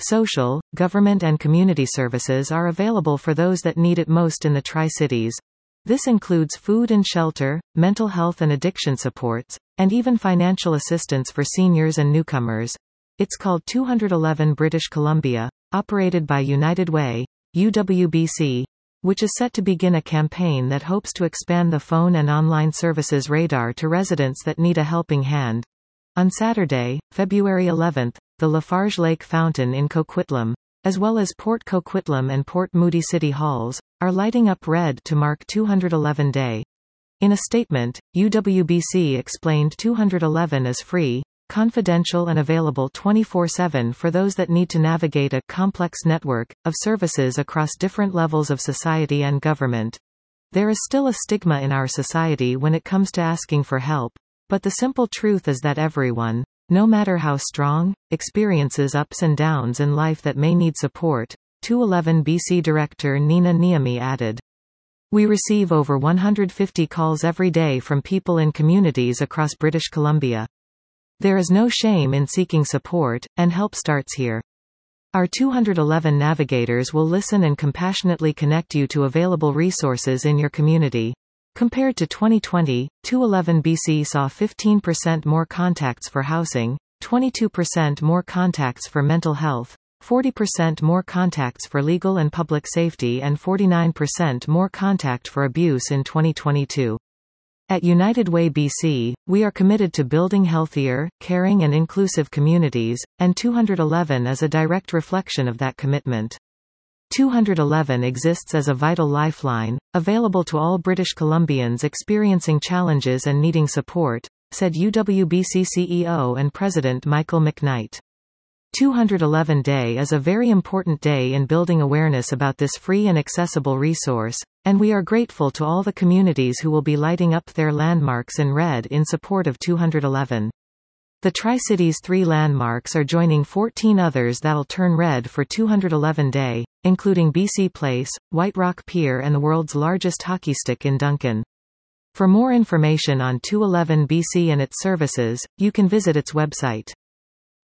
Social, government and community services are available for those that need it most in the Tri-Cities. This includes food and shelter, mental health and addiction supports, and even financial assistance for seniors and newcomers. It's called 211 British Columbia, operated by United Way, UWBC, which is set to begin a campaign that hopes to expand the phone and online services radar to residents that need a helping hand. On Saturday, February 11, the Lafarge Lake Fountain in Coquitlam, as well as Port Coquitlam and Port Moody City Halls, are lighting up red to mark 211 Day. In a statement, UWBC explained 211 is free, confidential and available 24/7 for those that need to navigate a complex network of services across different levels of society and government. There is still a stigma in our society when it comes to asking for help, but the simple truth is that everyone, no matter how strong, experiences ups and downs in life that may need support, 211 BC Director Nina Niemi added. We receive over 150 calls every day from people in communities across British Columbia. There is no shame in seeking support, and help starts here. Our 211 navigators will listen and compassionately connect you to available resources in your community. Compared to 2020, 211 BC saw 15% more contacts for housing, 22% more contacts for mental health, 40% more contacts for legal and public safety and 49% more contact for abuse in 2022. At United Way BC, we are committed to building healthier, caring and inclusive communities, and 211 is a direct reflection of that commitment. 211 exists as a vital lifeline, available to all British Columbians experiencing challenges and needing support, said UWBC CEO and President Michael McKnight. 211 Day is a very important day in building awareness about this free and accessible resource, and we are grateful to all the communities who will be lighting up their landmarks in red in support of 211. The Tri-Cities 3 landmarks are joining 14 others that'll turn red for 211 Day, including BC Place, White Rock Pier and the world's largest hockey stick in Duncan. For more information on 211 BC and its services, you can visit its website.